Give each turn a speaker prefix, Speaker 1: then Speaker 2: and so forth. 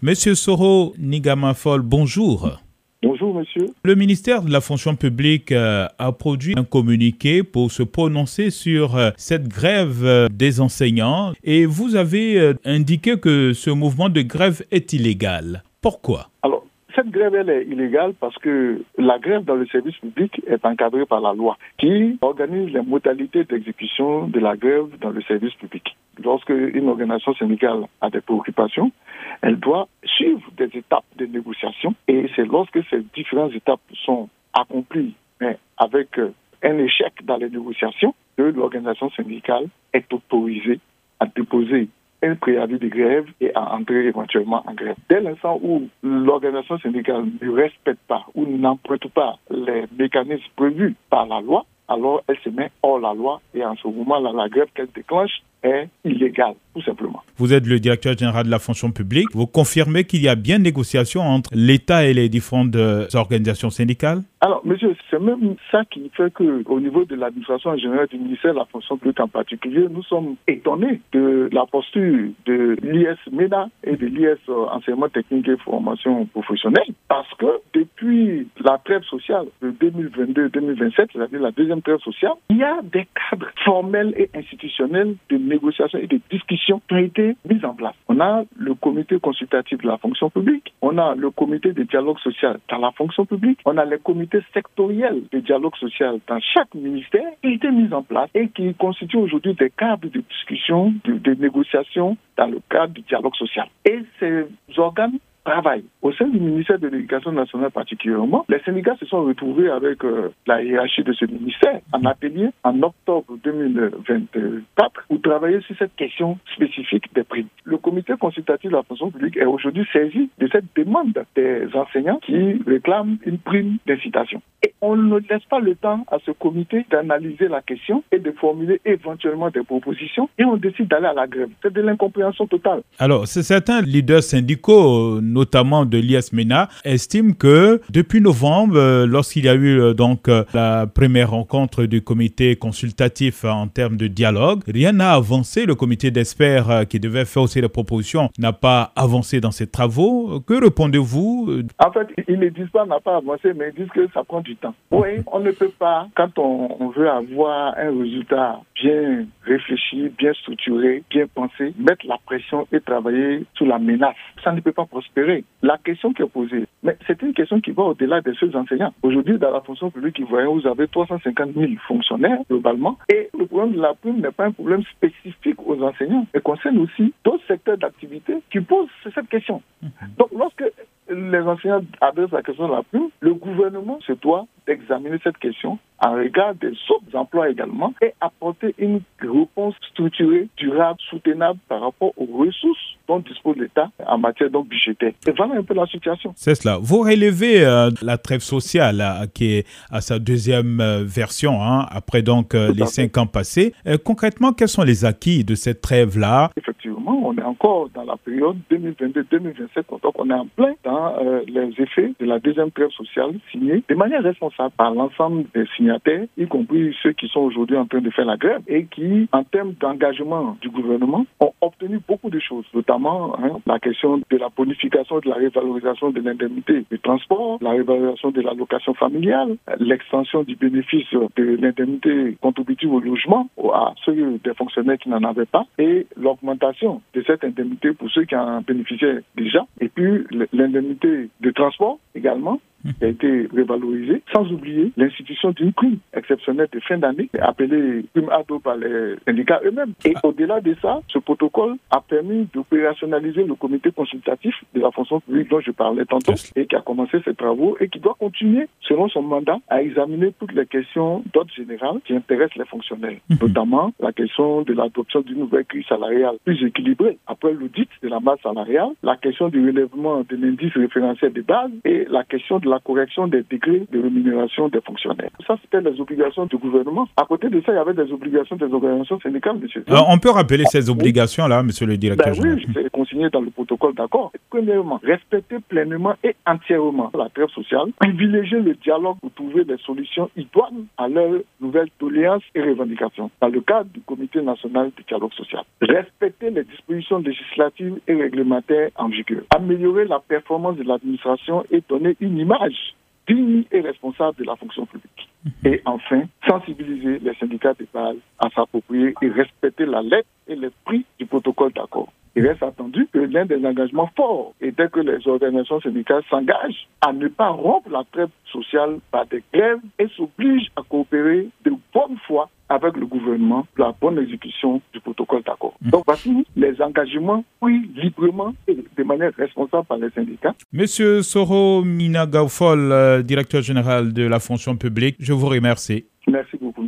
Speaker 1: Monsieur Soro Nigamafol, bonjour.
Speaker 2: Bonjour, monsieur.
Speaker 1: Le ministère de la fonction publique a produit un communiqué pour se prononcer sur cette grève des enseignants et vous avez indiqué que ce mouvement de grève est illégal. Pourquoi?
Speaker 2: Alors, cette grève, elle est illégale parce que la grève dans le service public est encadrée par la loi qui organise les modalités d'exécution de la grève dans le service public. Lorsque une organisation syndicale a des préoccupations, elle doit suivre des étapes de négociation et c'est lorsque ces différentes étapes sont accomplies, mais avec un échec dans les négociations, que l'organisation syndicale est autorisée à déposer un préavis de grève et à entrer éventuellement en grève. Dès l'instant où l'organisation syndicale ne respecte pas ou n'emprunte pas les mécanismes prévus par la loi, alors elle se met hors la loi et en ce moment-là, la grève qu'elle déclenche est illégale, tout simplement.
Speaker 1: Vous êtes le directeur général de la fonction publique. Vous confirmez qu'il y a bien négociation entre l'État et les différentes organisations syndicales?
Speaker 2: Alors, monsieur, c'est même ça qui fait qu'au niveau de l'administration générale du ministère de la fonction publique en particulier, nous sommes étonnés de la posture de l'IS-MENA et de l'IS Enseignement Technique et Formation Professionnelle, parce que depuis la trêve sociale de 2022-2027, c'est-à-dire la deuxième trêve sociale, il y a des cadres formels et institutionnels de négociations et de discussions qui ont été mises en place. On a le comité consultatif de la fonction publique, on a le comité de dialogue social dans la fonction publique, on a les comités sectoriels de dialogue social dans chaque ministère qui ont été mis en place et qui constituent aujourd'hui des cadres de discussion, de négociation dans le cadre du dialogue social. Et ces organes travail. Au sein du ministère de l'Éducation nationale particulièrement, les syndicats se sont retrouvés avec la hiérarchie de ce ministère en atelier en octobre 2024 pour travailler sur cette question spécifique des primes. Le comité consultatif de la fonction publique est aujourd'hui saisi de cette demande des enseignants qui réclament une prime d'incitation. Et on ne laisse pas le temps à ce comité d'analyser la question et de formuler éventuellement des propositions et on décide d'aller à la grève. C'est de l'incompréhension totale.
Speaker 1: Alors, certains leaders syndicaux, notamment de l'IS-MENA, estiment que depuis novembre, lorsqu'il y a eu la première rencontre du comité consultatif en termes de dialogue, rien n'a avancé. Le comité d'experts qui devait faire aussi des propositions n'a pas avancé dans ses travaux. Que répondez-vous?
Speaker 2: En fait, ils ne disent pas n'a pas avancé, mais ils disent que ça prend du temps. Oui, on ne peut pas, quand on veut avoir un résultat bien réfléchi, bien structuré, bien pensé, mettre la pression et travailler sous la menace. Ça ne peut pas prospérer. La question qui est posée, mais c'est une question qui va au-delà des seuls enseignants. Aujourd'hui, dans la fonction publique ivoirienne, vous avez 350 000 fonctionnaires globalement et le problème de la prime n'est pas un problème spécifique aux enseignants, mais concerne aussi d'autres secteurs d'activité qui posent cette question. Donc, lorsque les enseignants adressent la question de la prime, le gouvernement se doit d'examiner cette question en regard des autres emplois également et apporter une réponse structurée, durable, soutenable par rapport aux ressources dont dispose l'État en matière budgétaire. Et voilà un peu la situation.
Speaker 1: C'est cela. Vous relevez la trêve sociale qui est à sa deuxième version, après les 5 ans passés. Concrètement, quels sont les acquis de cette trêve-là?
Speaker 2: Effectivement, on est encore dans la période 2022-2027, donc on est en plein dans les effets de la deuxième trêve sociale signée de manière responsable par l'ensemble des signataires, y compris ceux qui sont aujourd'hui en train de faire la grève et qui, en termes d'engagement du gouvernement, ont obtenu beaucoup de choses, notamment la question de la bonification, de la révalorisation de l'indemnité de transport, la révalorisation de l'allocation familiale, l'extension du bénéfice de l'indemnité contributive au logement à ceux des fonctionnaires qui n'en avaient pas et l'augmentation de cette indemnité pour ceux qui en bénéficiaient déjà et puis l'indemnité de transport également qui a été révalorisée, sans oublier l'institution d'une prime exceptionnelle de fin d'année, appelée prime ado par les syndicats eux-mêmes. Et au-delà de ça, ce protocole a permis d'opérationnaliser le comité consultatif de la fonction publique dont je parlais tantôt, et qui a commencé ses travaux et qui doit continuer, selon son mandat, à examiner toutes les questions d'ordre général qui intéressent les fonctionnaires, notamment la question de l'adoption d'une nouvelle grille salariale plus équilibrée après l'audit de la masse salariale, la question du relèvement de l'indice référentiel de base et la question de la correction des degrés de rémunération des fonctionnaires. Ça, c'était les obligations du gouvernement. À côté de ça, il y avait des obligations des organisations syndicales, monsieur.
Speaker 1: On peut rappeler ces obligations-là, monsieur le directeur général.
Speaker 2: Oui, c'est consigné dans le protocole d'accord. Premièrement, respecter pleinement et entièrement la trêve sociale, privilégier le dialogue pour trouver des solutions idoines à leurs nouvelles doléances et revendications dans le cadre du Comité national du dialogue social. Respecter les dispositions législatives et réglementaires en vigueur. Améliorer la performance de l'administration et donner une image digne et responsable de la fonction publique. Et enfin, sensibiliser les syndicats de base à s'approprier et respecter la lettre et l'esprit du protocole d'accord. Il reste attendu que l'un des engagements forts était que les organisations syndicales s'engagent à ne pas rompre la trêve sociale par des grèves et s'obligent à coopérer de bonne foi avec le gouvernement pour la bonne exécution du protocole d'accord. Donc voici les engagements pris librement et de manière responsable par les syndicats.
Speaker 1: Monsieur Soro Minagaufol, directeur général de la fonction publique, je vous remercie.
Speaker 2: Merci beaucoup.